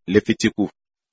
Léfítíkù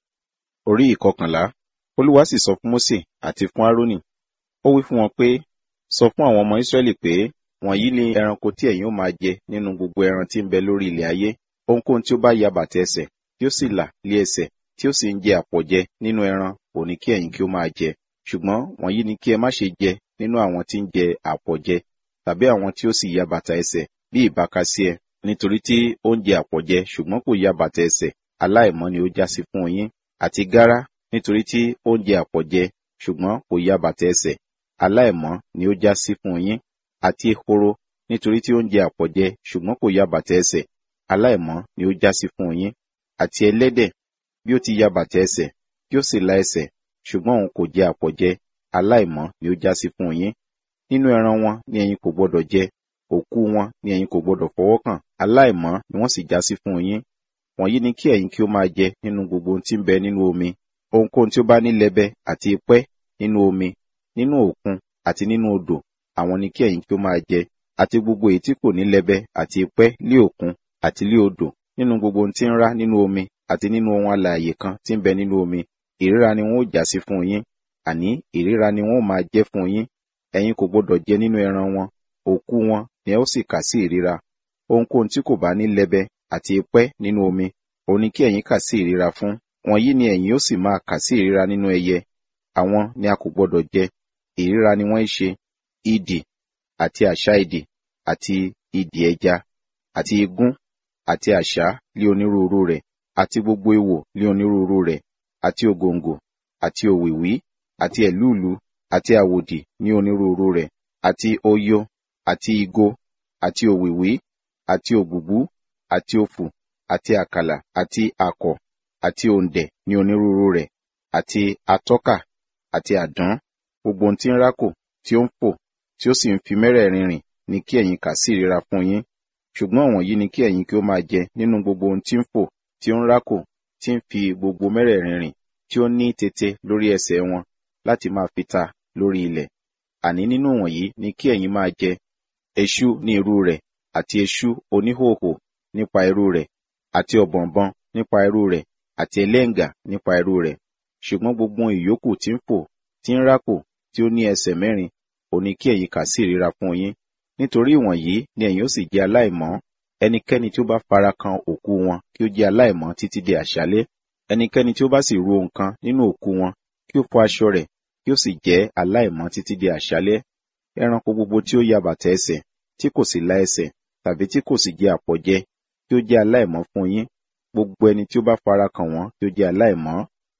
orí ìkọkànlá. Olúwa sì sọ fún Mósè àti fún Árónì. Ó wí fún wọn pé, sọ fún àwọn ọmọ Ísírẹ́lì pé, wọ̀nyí ni ẹranko tí ẹ̀yin ó máa jẹ nínú gbogbo ẹran tí ń bẹ lórí ilẹ̀ ayé. Ohunkóhun tí ó bá ya bàtà ẹsẹ̀, tí ó sì là lé ẹsẹ̀, tí ó sì ń jẹ àpọ̀jẹ nínú ẹran, kò ní kí ẹ̀yin kí ó máa jẹ. Ṣùgbọ́n wọ̀nyí ni kí ẹ má ṣe jẹ nínú àwọn tí ń jẹ àpọ̀jẹ, tàbí àwọn tí ó sì ya bàtà ẹsẹ̀, bí ìbákasíẹ, nítorí tí ó ń jẹ àpọ̀jẹ ṣùgbọ́n kò ya bàtà ẹsẹ̀, aláìmọ́ ni ó jásí fún yín. Àti gárá, nítorí tí ó ń jẹ àpọ̀jẹ ṣùgbọ́n kò ya bàtà ẹsẹ̀, aláìmọ́ ni ó jásí fún yín. Àti ehoro, nítorí tí ó ń jẹ àpọ̀jẹ ṣùgbọ́n kò ya bàtà ẹsẹ̀, aláìmọ́ ni ó jásí fún yín. Àti ẹlẹ́dẹ̀, bí ó ti ya bàtà ẹsẹ̀, bí ó sì la ẹsẹ̀, ṣùgbọ́n òun kò jẹ àpọ̀jẹ, aláìmọ́ ni ó jásí fún yín. Nínú ẹran wọn ni ẹ̀yin kò gbọdọ̀ jẹ, òkú wọn ni ẹ̀yin kò gbọdọ̀ fọwọ́ kàn, aláìmọ́ ni wọ́n sì jásí fún yín. Wọ̀nyí ni kí ẹ̀yin kí ó máa jẹ nínú gbogbo ohun tí ń bẹ nínú omi. Ohunkóhun tí ó bá ní lẹbẹ àti ipẹ́ nínú omi, nínú òkun àti nínú odò, àwọn ni kí ẹ̀yin kí ó máa jẹ. Àti gbogbo èyí tí kò ní lẹbẹ àti ipẹ́ lé òkun àti lé odò, nínú gbogbo ohun tí ń rá nínú omi àti nínú ohun alààyè kan tí ń bẹ nínú omi, ìríra ni wọn ó jásí fún yín. Àní ìríra ni wọn ó máa jẹ́ fún yín. Ẹ̀yin kò gbọdọ̀ jẹ nínú ẹran wọn, òkú wọn ni ẹ ó sì kà sí ìríra. Ohunkóhun tí kò bá ní lẹbẹ àti ipẹ́ nínú omi, òun ni kí ẹ̀yin kà sí ìríra fún. Wọ̀nyí ni ẹ̀yin ó sì máa kà sí ìríra nínú ẹyẹ. Àwọn ni a kò gbọdọ̀ jẹ. Ìríra ni wọ́n ń ṣe idì àti àṣá idì àti idì ẹja àti igún àti àṣá lé onírúurú rẹ̀ àti gbogbo èwò lé onírúurú rẹ̀ àti ògòǹgò àti òwìwí àti ẹ̀lúùlú àti àwòdì ní onírúurú rẹ̀ àti oyo àti igo àti òwìwí àti ògbùgbú àti òfù àti àkàlà àti àkọ̀ àti òǹdẹ̀ ní onírúurú rẹ̀ àti atọ́kà àti àdán, gbogbo ohun tí ń rákò, tí ó ń fò, tí ó sì ń fi mẹ́rẹ̀ẹ̀rin rìn ni kí ẹ̀yin kà sí ìríra fún yín. Ṣùgbọ́n wọ̀nyí ni kí ẹ̀yin kí ó máa jẹ nínú gbogbo ohun tí ń fò, tí ó ń rákò, tí ń fi gbogbo mẹ́rẹ̀ẹ̀rin rìn, tí ó ní tètè lórí ẹsẹ̀ wọn láti máa fi ta lórí ilẹ̀. Àní nínú wọ̀nyí ni kí ẹ̀yin máa jẹ eṣú ní irú rẹ̀ àti eṣú oníhòhò nípa irú rẹ̀ àti ọ̀bọ̀nbọ̀n nípa irú rẹ̀ àti ẹlẹ́ǹgà nípa irú rẹ̀. Ṣùgbọ́n gbogbo ìyókù tí ń fò, tí ń rákò, tí ó ní ẹsẹ̀ mẹ́rin, òun ni kí ẹ̀yin kà sí ìríra fún yín. Nítorí ìwọ̀nyí ni ẹ̀yin ó sì jẹ́ aláìmọ́. Ẹnikẹ́ni tí ó bá fara kan òkú wọn kí ó jẹ́ aláìmọ́ títí di àṣálẹ́. Ẹnikẹ́ni tí ó bá sì ru ohun kan nínú òkú wọn kí ó fọ aṣọ rẹ̀, kí ó sì jẹ́ aláìmọ́ títí di àṣálẹ́. Ẹranko gbogbo tí ó ya bàtà ẹsẹ̀, tí kò sì la ẹsẹ̀, tàbí tí kò sì jẹ àpọ̀jẹ, kí ó jẹ́ aláìmọ́ fún yín. Gbogbo ẹni tí ó bá fara kàn wọ́n kí ó jẹ́ aláìmọ́.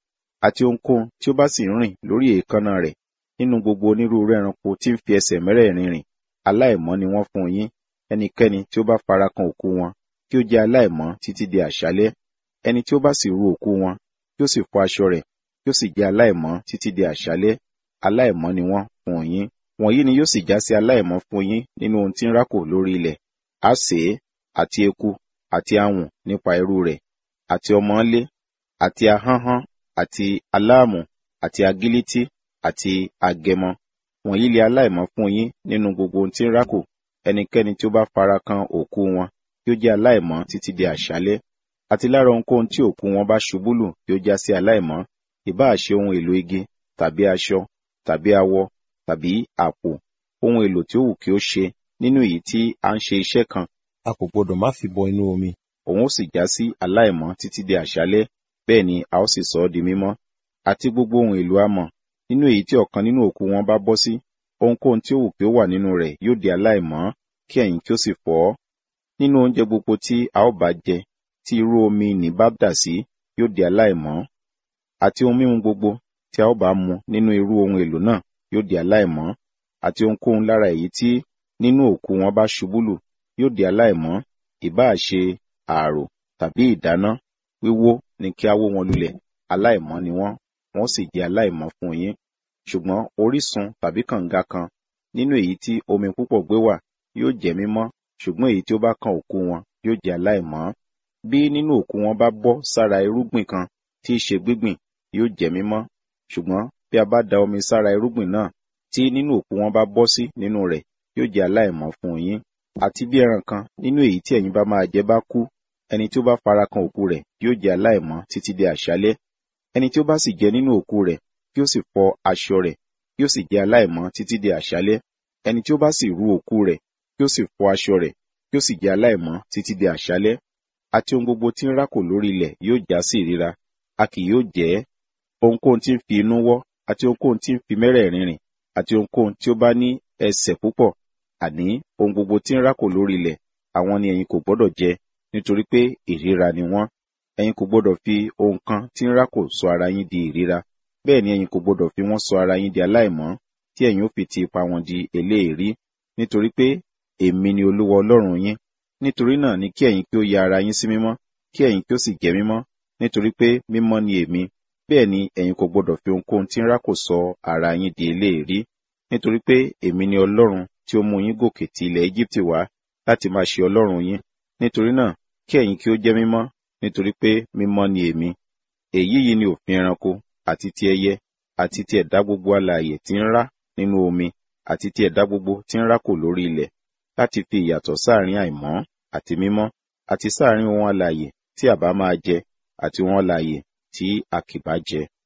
Àti ohunkóhun tí ó bá sì ń rìn lórí èékánná rẹ̀ nínú gbogbo onírúurú ẹranko tí ń fi ẹsẹ̀ mẹ́rẹ̀ẹ̀rin rìn, aláìmọ́ ni wọ́n fún yín. Ẹnikẹ́ni tí ó bá fara kan òkú wọn kí ó jẹ́ aláìmọ́ títí di àṣálẹ́. Ẹni tí ó bá sì ru òkú wọn kí ó sì fọ aṣọ rẹ̀, kí ó sì jẹ́ aláìmọ́ títí di àṣálẹ́. Aláìmọ́ ni wọ́n fún yín. Wọ̀nyí ni yóò sì já sí aláìmọ́ fún yín nínú ohun tí ń rákò lórí ilẹ̀: àsè àti eku àti awùn nípa irú rẹ̀ àti ọmọlé àti ahánhán àti aláàmù àti agilítí àti agẹmọ. Wọ̀nyí lé aláìmọ́ fún yín nínú gbogbo ohun tí ń rákò. Ẹnikẹ́ni tí ó bá fara kan òkú wọn kí ó jẹ́ aláìmọ́ títí di àṣálẹ́. Àti lára ohunkóhun tí òkú wọn bá ṣubú lù kí ó já sí aláìmọ́, ìbáà ṣe ohun èlò igi tàbí aṣọ tàbí awọ tàbí àpò, ohun èlò tí ó wù kí ó ṣe nínú èyí tí a ń ṣe iṣẹ́ kan, a kò gbọdọ̀ má fi bọ inú omi. Òun ó sì já sí aláìmọ́ títí di àṣálẹ́, bẹ́ẹ̀ ni a ó sì sọ ọ́ di mímọ́. Àti gbogbo ohun èlò amọ̀ nínú èyí tí ọ̀kan nínú òkú wọn bá bọ́ sí, ohunkóhun tí ó wù kí ó wà nínú rẹ̀ yóò di aláìmọ́, kí ẹ̀yin kí ó sì fọ̀ ọ́. Nínú oúnjẹ gbogbo tí a ó bá jẹ, tí irú omi nì bá dà sí, yóò di aláìmọ́. Àti ohun mímu gbogbo tí a ó bá mu nínú irú ohun èlò náà yóò di aláìmọ́. Àti ohunkóhun lára èyí tí nínú òkú wọn bá ṣubú lù yóò di aláìmọ́, ìbáà ṣe ààrò tàbí ìdáná, wíwó ni kí a wó wọn lulẹ̀, aláìmọ́ ni wọ́n, wọ́n sì jẹ́ aláìmọ́ fún yín. Ṣùgbọ́n orísun tàbí kànga kan nínú èyí tí omi púpọ̀ gbé wà yóò jẹ́ mímọ́, ṣùgbọ́n èyí tí ó bá kan òkú wọn yóò jẹ́ aláìmọ́. Bí nínú òkú wọn bá bọ́ sára irúgbìn kan tí í ṣe gbígbìn, yóò jẹ́ mímọ́. Ṣùgbọ́n bí a bá da omi sára irúgbìn náà tí nínú òkú wọn bá bọ́ sí nínú rẹ̀, yóò jẹ́ aláìmọ́ fún yín. Àti bí ẹran kan nínú èyí tí ẹ̀yin bá máa jẹ bá kú, ẹni tí ó bá fara kan òkú rẹ̀ yóò jẹ́ aláìmọ́ títí di àṣálẹ́. Ẹni tí ó bá sì jẹ nínú òkú rẹ̀ kí ó sì fọ aṣọ rẹ̀ yóò sì jẹ́ aláìmọ́ títí di àṣálẹ́. Ẹni tí ó bá sì rú òkú rẹ̀ kí ó sì fọ aṣọ rẹ̀ yóò sì jẹ́ aláìmọ́ títí di àṣálẹ́. Àti ohun gbogbo tí ń rákò lórí ilẹ̀ yóò já sí ìríra, a kì yóò jẹ ẹ́. Ohunkóhun tí ń fi inú wọ́, àti ohunkóhun tí ń fi mẹ́rẹ̀ẹ̀rin rìn, àti ohunkóhun tí ó bá ní ẹsẹ̀ púpọ̀, àní ohun gbogbo tí ń rákò lórí ilẹ̀, àwọn ni ẹ̀yin kò gbọdọ̀ jẹ, nítorí pé ìríra ni wọ́n. Ẹ̀yin kò gbọdọ̀ fi ohun kan tí ń rákò sọ ara yín di ìríra, bẹ́ẹ̀ ni ẹ̀yin kò gbọdọ̀ fi wọ́n sọ ara yín di aláìmọ́, tí ẹ̀yin ó fi ti ipa wọn di eléèrí, nítorí pé èmi ni Olúwa Ọlọ́run yín. Nítorí náà ni kí ẹ̀yin kí ó ya ara yín sí mímọ́, kí ẹ̀yin kí ó sì jẹ́ mímọ́, nítorí pé mímọ́ ni èmi. Bẹ́ẹ̀ ni ẹ̀yin kò gbọdọ̀ fi ohunkóhun tí ń rákò sọ ara yín di eléèrí, nítorí pé èmi ni Ọlọ́run tí ó mú yín gòkè ti ilẹ̀ Égíptì wá láti máa ṣe Ọlọ́run yín. Nítorí náà kí ẹ̀yin kí ó jẹ́ mímọ́, nítorí pé mímọ́ ni èmi. Èyí yìí ni òfin ẹranko, àti ti ẹyẹ, àti ti ẹ̀dá gbogbo alààyè tí ń rá nínú omi, àti ti ẹ̀dá gbogbo tí ń rákò lórí ilẹ̀, láti fi ìyàtọ̀ sáàrin àìmọ́ àti mímọ́, àti sáàrin ohun alààyè tí a bá máa jẹ, àti ohun alààyè tí a kì bá jẹ.